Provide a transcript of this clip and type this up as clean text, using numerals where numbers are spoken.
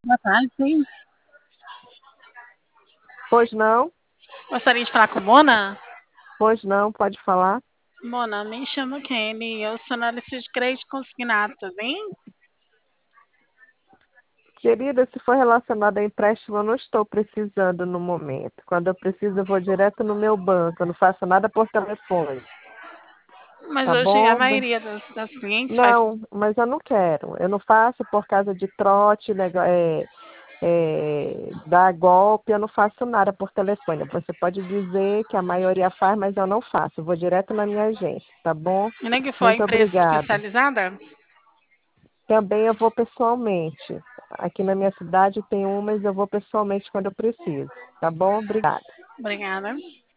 Boa tarde. Pois não, Gostaria de falar com Mona? pois não, pode falar. Mona, me chamo Kenny, eu sou analista de crédito consignado, tá bem? Querida, se for relacionado a empréstimo, eu não estou precisando no momento. Quando eu preciso, eu vou direto no meu banco, eu não faço nada por telefone, Mas tá hoje a bom? maioria das clientes faz. Não, mas eu não quero. Eu não faço por causa de trote, dar golpe, eu não faço nada por telefone. Você pode dizer que a maioria faz, mas eu não faço. Eu vou direto na minha agência, tá bom? E nem que for Muito empresa obrigada. especializada? Também eu vou pessoalmente. Aqui na minha cidade tem uma, mas eu vou pessoalmente quando eu preciso. Tá bom? Obrigada. Obrigada.